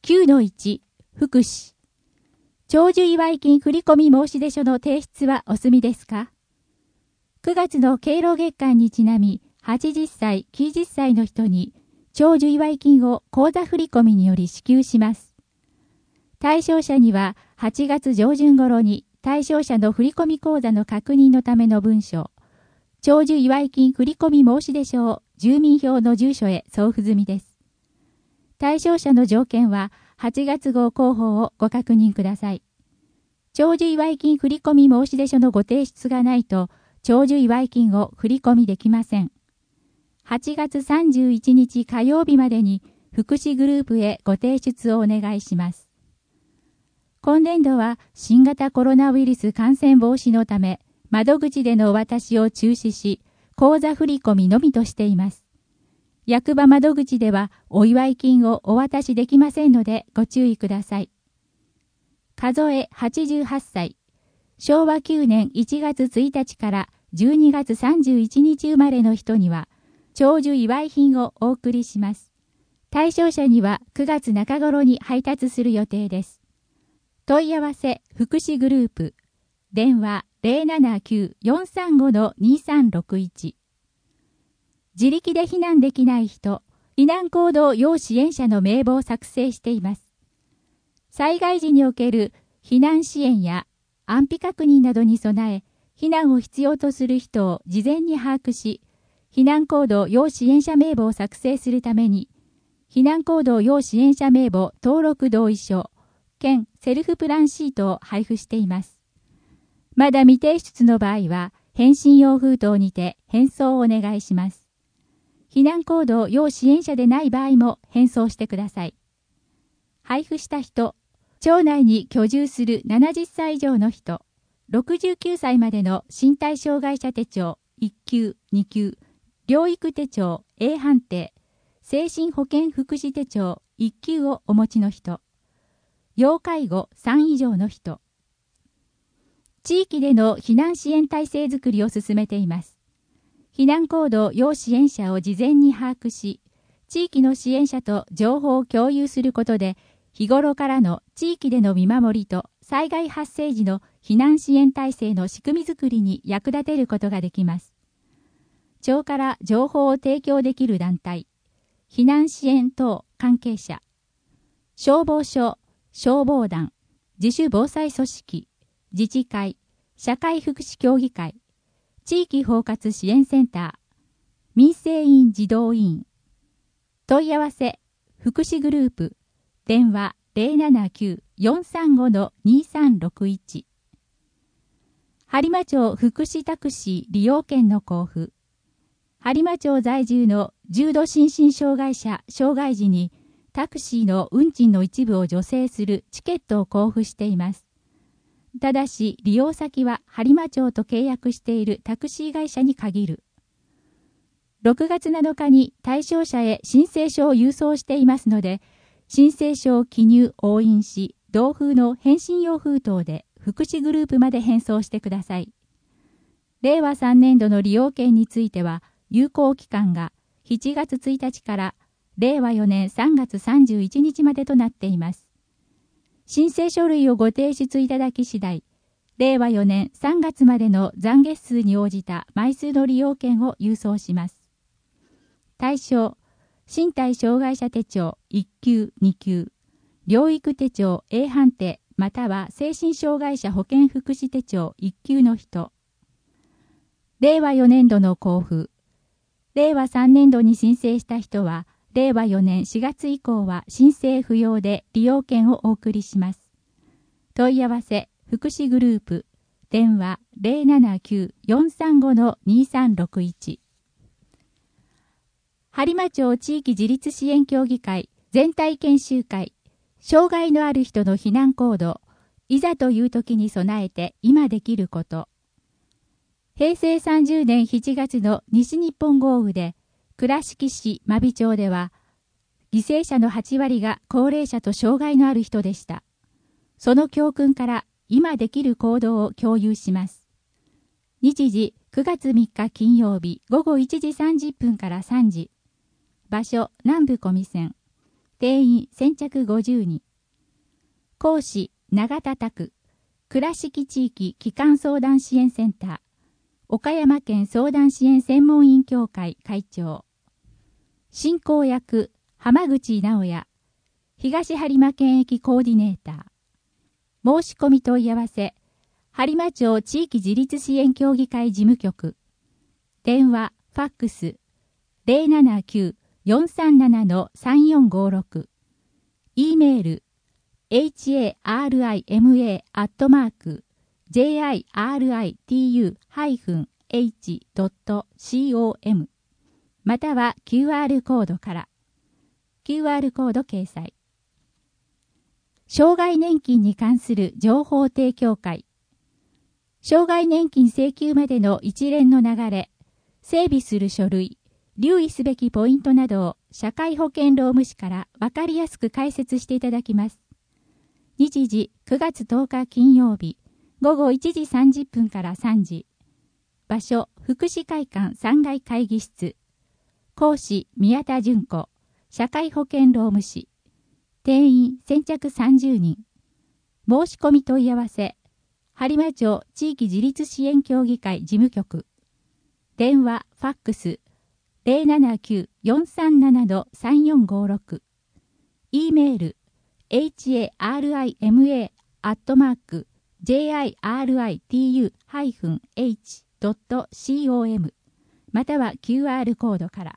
9-1 福祉長寿祝金振込申出書の提出はお済みですか？ 9 月の敬老月間にちなみ80歳、90歳の人に長寿祝金を口座振込により支給します。対象者には8月上旬頃に対象者の振込口座の確認のための文書、長寿祝金振込申出書を住民票の住所へ送付済みです。対象者の条件は8月号広報をご確認ください。長寿祝金振込申出書のご提出がないと、長寿祝金を振込できません。8月31日火曜日までに福祉グループへご提出をお願いします。今年度は新型コロナウイルス感染防止のため、窓口でのお渡しを中止し、口座振込のみとしています。役場窓口ではお祝い金をお渡しできませんのでご注意ください。数え88歳、昭和9年1月1日から12月31日生まれの人には、長寿祝い品をお送りします。対象者には9月中頃に配達する予定です。問い合わせ福祉グループ、電話 079-435-2361。自力で避難できない人、避難行動要支援者の名簿を作成しています。災害時における避難支援や安否確認などに備え、避難を必要とする人を事前に把握し、避難行動要支援者名簿を作成するために、避難行動要支援者名簿登録同意書、兼セルフプランシートを配布しています。まだ未提出の場合は、返信用封筒にて返送をお願いします。避難行動要支援者でない場合も返送してください。配布した人、町内に居住する70歳以上の人、69歳までの身体障害者手帳1級、2級、療育手帳 A 判定、精神保健福祉手帳1級をお持ちの人、要介護3以上の人、地域での避難支援体制づくりを進めています。避難行動要支援者を事前に把握し、地域の支援者と情報を共有することで、日頃からの地域での見守りと災害発生時の避難支援体制の仕組みづくりに役立てることができます。町から情報を提供できる団体、避難支援等関係者、消防署、消防団、自主防災組織、自治会、社会福祉協議会、地域包括支援センター、民生委員児童委員、問い合わせ、福祉グループ、電話 079-435-2361。播磨町福祉タクシー利用券の交付。播磨町在住の重度心身障害者、障害児にタクシーの運賃の一部を助成するチケットを交付しています。ただし、利用先は播磨町と契約しているタクシー会社に限る。6月7日に対象者へ申請書を郵送していますので、申請書を記入・押印し、同封の返信用封筒で福祉グループまで返送してください。令和3年度の利用券については、有効期間が7月1日から令和4年3月31日までとなっています。申請書類をご提出いただき次第、令和4年3月までの残月数に応じた枚数の利用券を郵送します。対象、身体障害者手帳1級、2級、療育手帳 A 判定または精神障害者保健福祉手帳1級の人。令和4年度の交付。令和3年度に申請した人は、令和4年4月以降は申請不要で利用券をお送りします。問い合わせ、福祉グループ、電話 079-435-2361。播磨町地域自立支援協議会全体研修会、障害のある人の避難行動、いざという時に備えて今できること。平成30年7月の西日本豪雨で、倉敷市真備町では、犠牲者の8割が高齢者と障害のある人でした。その教訓から今できる行動を共有します。日時9月3日金曜日午後1時30分から3時。場所南部小見線。 定員先着50人。講師、長田拓、倉敷地域基幹相談支援センター、岡山県相談支援専門員協会会長。進行役、浜口直也、東播磨県駅コーディネーター。申し込み問い合わせ、播磨町地域自立支援協議会事務局。電話、ファックス、079-437-3456。e メール、harima@jiritu-h.com または QR コードから。QR コード掲載。障害年金に関する情報提供会。障害年金請求までの一連の流れ、整備する書類、留意すべきポイントなどを社会保険労務士から分かりやすく解説していただきます。日時9月10日金曜日、午後1時30分から3時。場所、福祉会館3階会議室。講師、宮田純子、社会保険労務士。定員先着30人。申し込み問い合わせ、播磨町地域自立支援協議会事務局。電話、ファックス、079-437-3456。e メール、harima@jiritu-h.com または QR コードから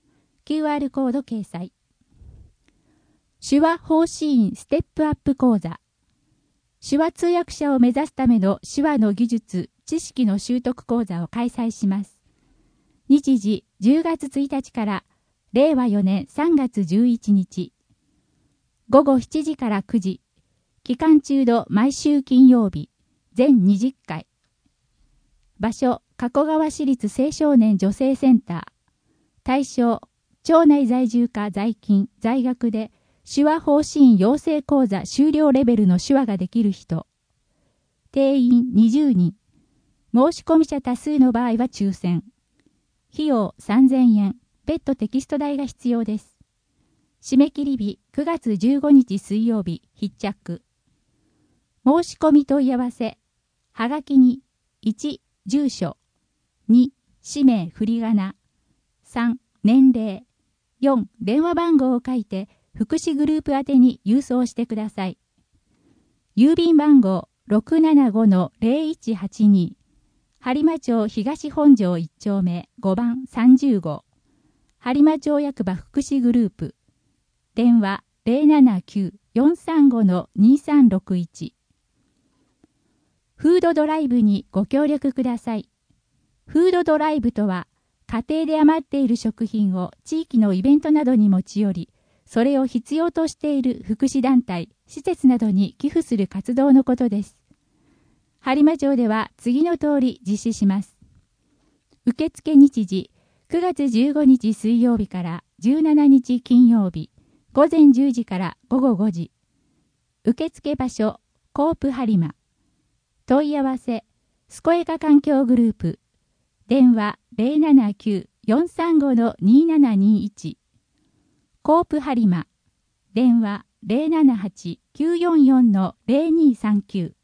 。QR コード掲載。手話奉仕員ステップアップ講座。手話通訳者を目指すための手話の技術、知識の習得講座を開催します。日時10月1日から令和4年3月11日。午後7時から9時。期間中の毎週金曜日。全20回。場所、加古川市立青少年女性センター。対象、町内在住か在勤、在学で、手話奉仕員養成講座修了レベルの手話ができる人。定員20人。申し込み者多数の場合は抽選。費用3000円。別途テキスト代が必要です。締め切り日9月15日水曜日必着。申し込み問い合わせ。はがきに1、住所。2、氏名振り仮名。3、年齢。4、電話番号を書いて、福祉グループ宛てに郵送してください。郵便番号 675-0182 播磨町東本庄1丁目5番30号播磨町役場福祉グループ電話 079-435-2361 フードドライブにご協力ください。フードドライブとは家庭で余っている食品を地域のイベントなどに持ち寄りそれを必要としている福祉団体、施設などに寄付する活動のことです。播磨町では次の通り実施します。受付日時、9月15日水曜日から17日金曜日、午前10時から午後5時。受付場所、コープ播磨。問い合わせ、健やか環境グループ。電話079-435-2721。コープ播磨。電話 078-944-0239